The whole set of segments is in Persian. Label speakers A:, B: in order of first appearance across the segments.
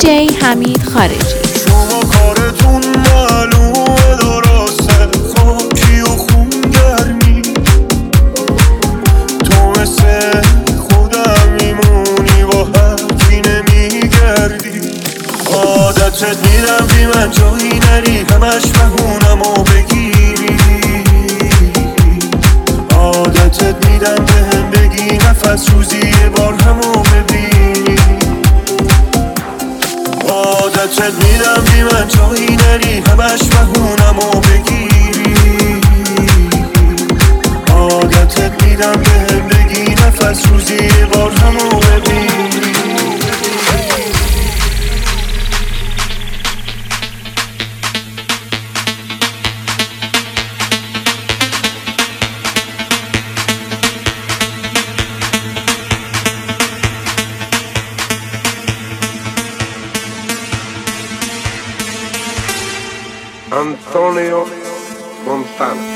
A: دیجی حمید خارجی.
B: شما کارتون معلومه درسته، خاکی و خونگرمی، تو مثل خودم میمونی، با حرفی نمیگردی. عادتت میدم بی من جایی نری، همش بهونم و بگیری. عادتت میدم بهم بگی نفس روزی یه بار همو ببینی. عادتت میدم بی من جایی نری، همش بهونم و بگیری. عادتت میدم بهم بگی نفس روزی یه بار همو ببینی.
C: Antonio Montana.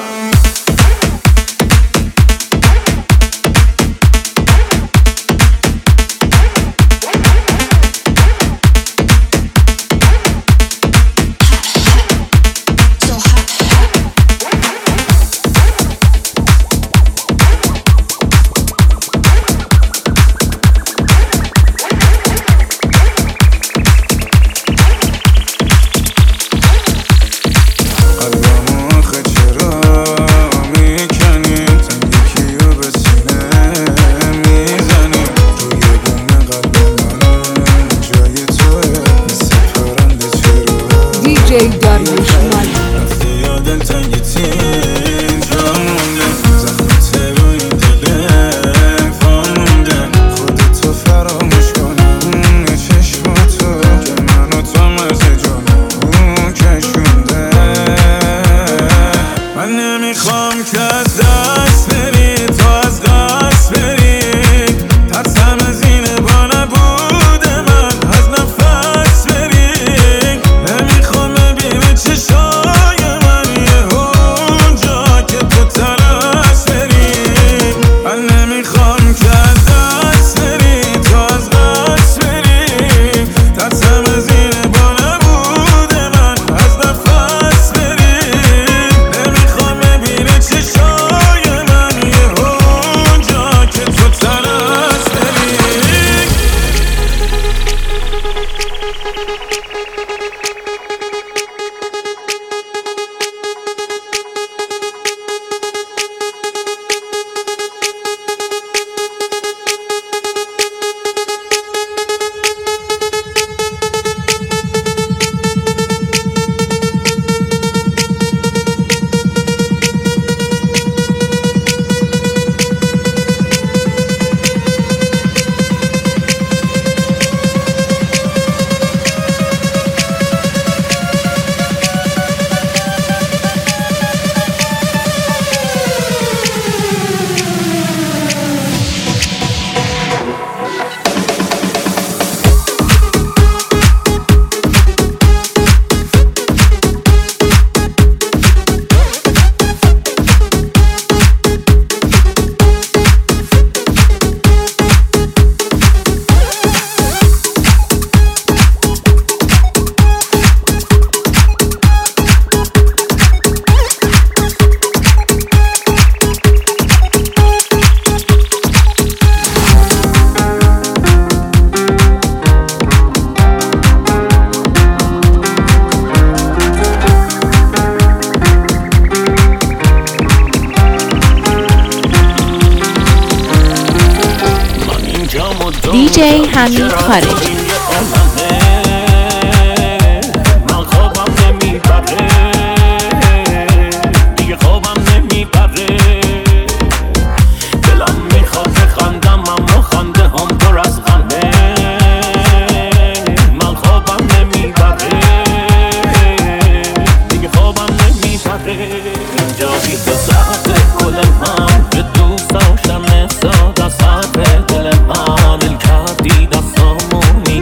A: دیجی حمید خارجی.
D: دل من دل کردی دستامونی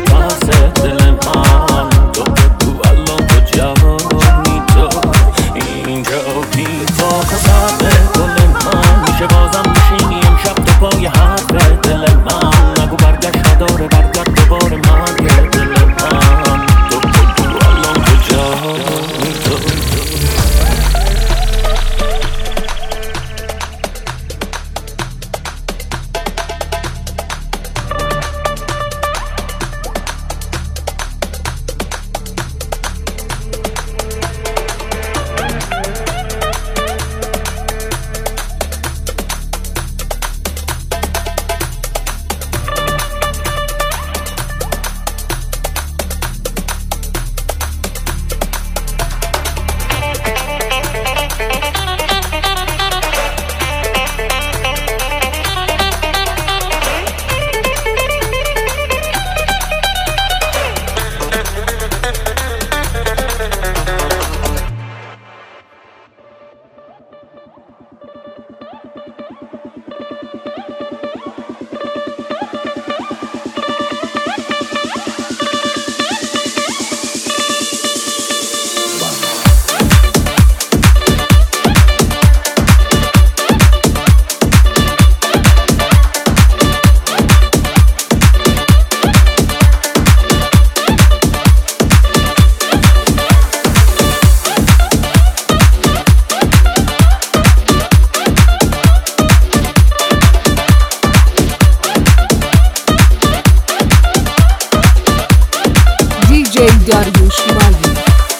A: داریوش مالی.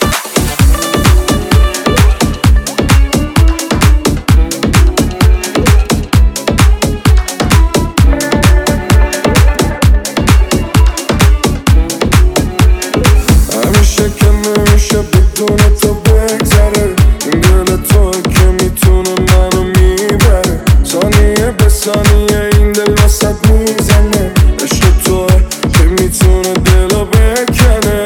B: همیشه که نمیشه بدون تو بگذره، این دل تو که میتونه منو میبره، ثانیه به ثانیه این دل واسد میزنه، عشق توه که میتونه دلو بکنه.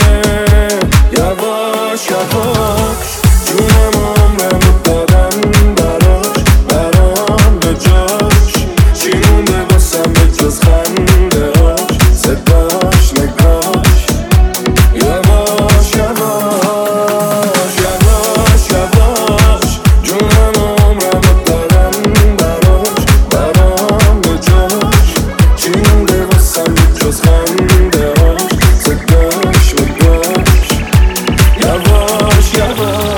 B: یواش یواش جونم و عمرمو دادم براش، برام به جاش چی مونده واسم به جز خنده هاش، صداش نگاش. یواش یواش یواش یواش جونم و عمرمو دادم براش، برام به جاش چی مونده واسم به جز خنده هاش، صداش نگاش. یواش یواش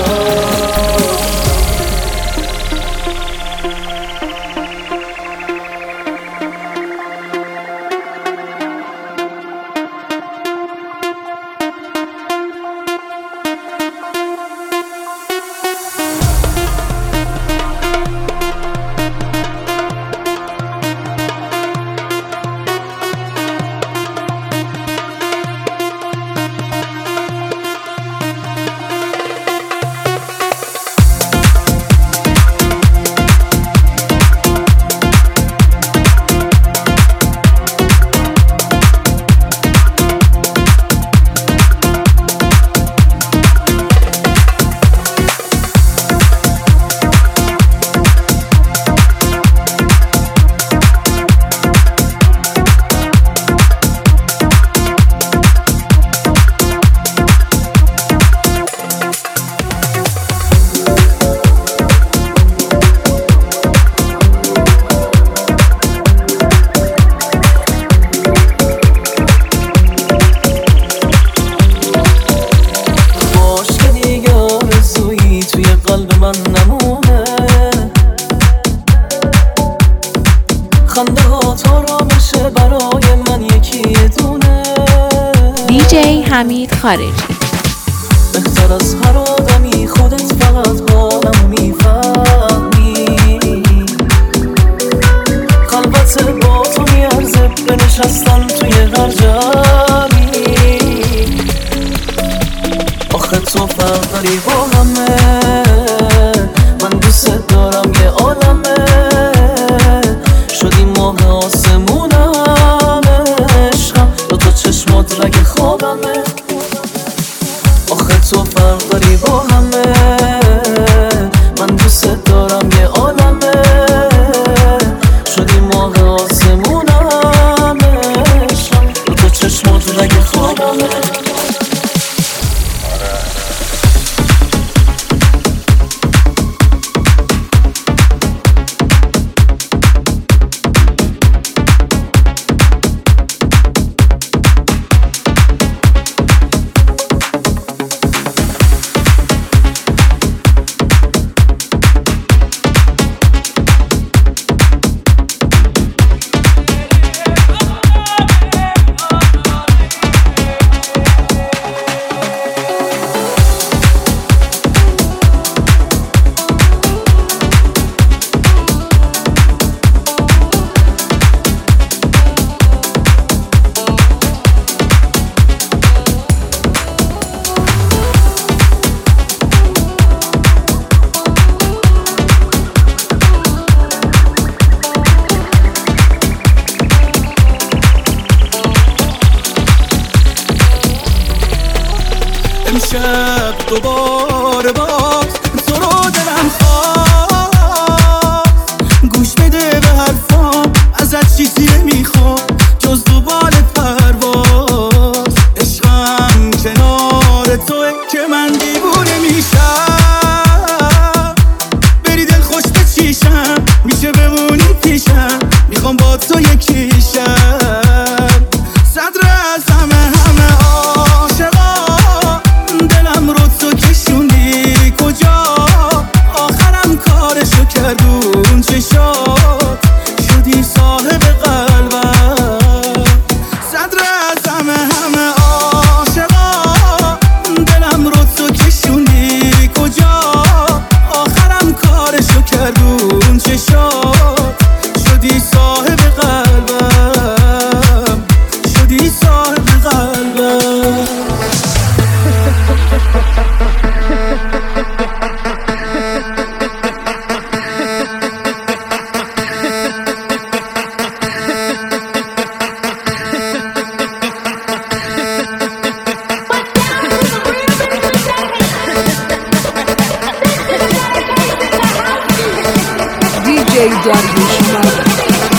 D: خنده ها تا را بشه برای من یکی دونه.
A: دیجی حمید خارجی.
D: بهتر از هر آدمی خودت فقط حالمو میفهمی، خلوت با تو میارزه بنشستن توی هر جمعی. آخه تو فرق داری با همه، من دوست دارم یه عالمه، شدی ماه آسمونم عشقم، دوتا چشمات رگ خوابمه. آخه تو فرق داری با همه، من دوست دارم یه عالمه، شدی ماه آسمونم عشقم، دوتا چشمات رگ خوابمه.
E: امشب دوباره باز تو رو دلم خواست، گوش بده به حرفام ازت چیزی نمیخوام جز دوبال پرواز. عشقم کنار توه که من دیوونه میشم، بری دل خوش به چیشم میشه بمونی پیشم، میخوام با تو یکیشم. صدر از همه عاشقا دلم رو تو کشوندی کجا، آخرم کارشو کردون چشات شدی صاحب قلبم. صدر از همه عاشقا
A: داریوش مالی.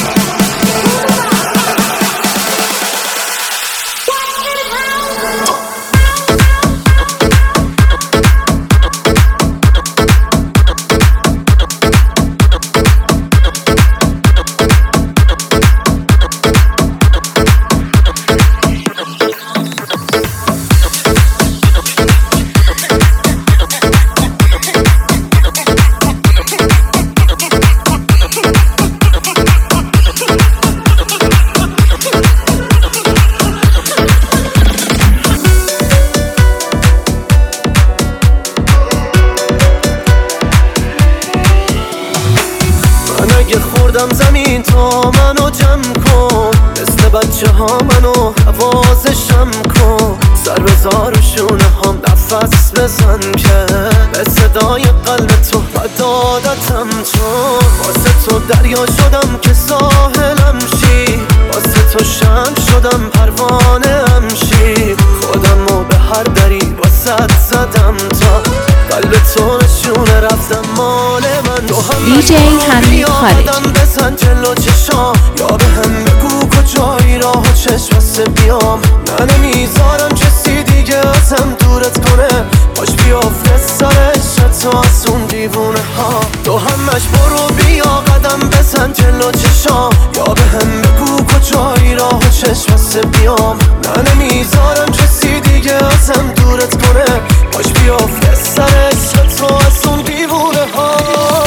D: اگه خوردم زمین تا منو جمع کن، مثل بچه ها منو حوازشم کن، سر بزار و شونه هم نفس بزن که به صدای قلب تو بدادتم، چون واسه تو دریا شدم که ساحلم شی، واسه تو شمع شدم پروانه هم شی، خودمو به هر دری واسه زدم تا قلب تو نشونه رفتم مال من. تو هم
A: DJ حمید خارجی.
D: بزن جلو چشام یا به هم بگو کجایی راه و چشم بیام، من نمیذارم کسی دیگه ازم دورت کنه، باش بیافته سر عشق تو از اون دیوونه ها. تو همش برو بیا قدم بزن جلو چشام یا به هم بگو کجایی راه و چشم بیام، من نمیذارم کسی دیگه ازم دورت کنه، باش بیافته سر عشق تو از اون دیوونه ها.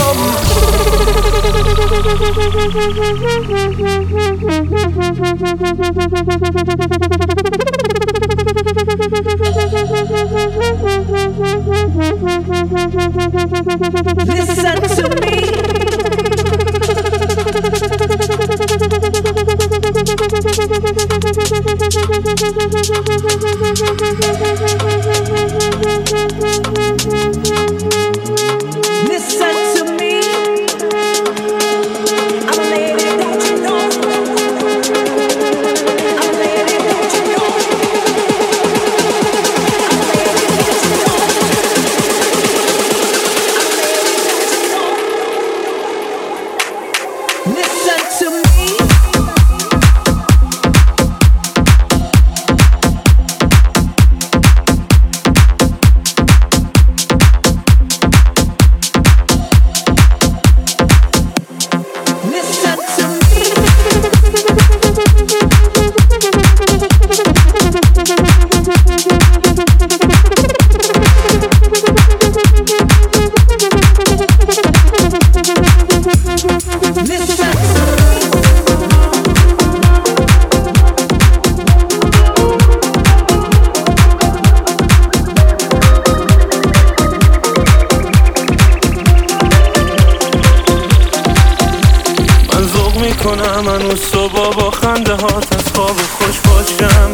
F: Listen to me. Listen to me. I'm a lady, don't you know? I'm a lady, don't you know? Listen to me.
B: کنم هنو صبح با خنده هات از خواب خوش باشم،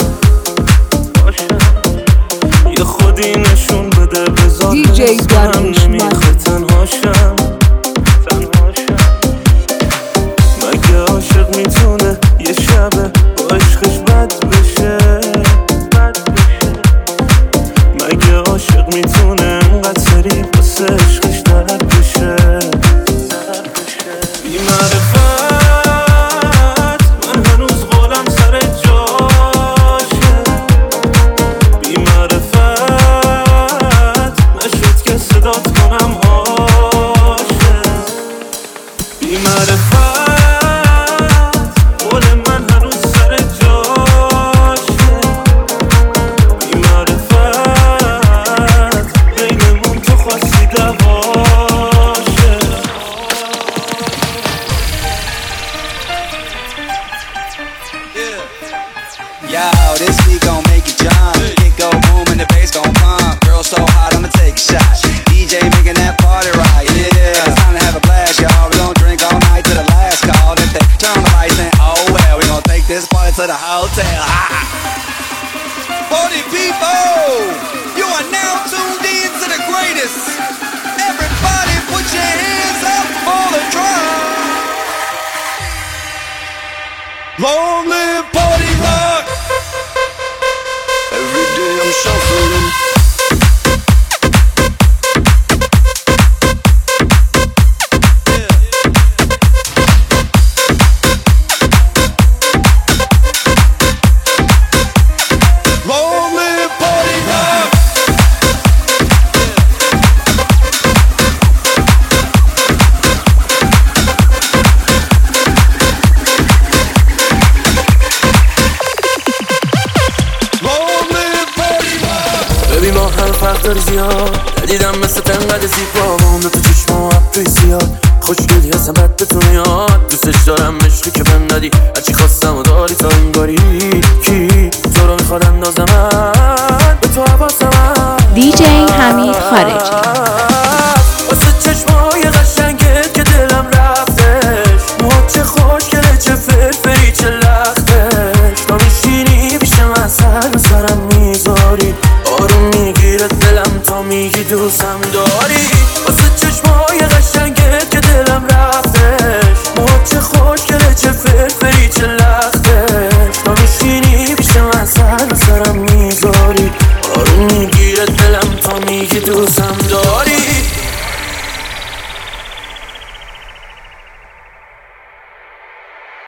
B: یه خودی نشون بده بذار هم نمیخوای تنهاشم، مگه عاشق میتونه یه شبه با عشقش بد بشه، مگه عاشق میتونه انقدر سری باسه عشقش درد بشه، بی معرفت
E: to the hotel. Party people, you are now tuned in to the greatest. Everybody put your hands up for the drum. Long live party rock. Every day I'm shuffling.
D: داری زیاد ندیدم مثل تنقدر زیبا مونده تو چشم و ابروی زیاد خوشگلی هستم بد به تو میاد دوستش دارم عشقی که بهم دادی هرچی خواستم و داری تا این باری کی تو رو میخواد اندازه من به تو حواسم
A: دیجی حمید خارجی
D: واسه چشمای قشنگت که دلم رفتش موهات چه خوشگله چه فرفری چه لختش تا میشینی پیش من سر به سرم میذاری آروم میگیره دلم تا میگی دوستم داری واسه چشمای قشنگت که دلم رفتش موهات چه خوشگله چه فرفری چه لختش تا میشینی پیش من سر به سرم میذاری آروم میگیره دلم تا میگی دوستم داری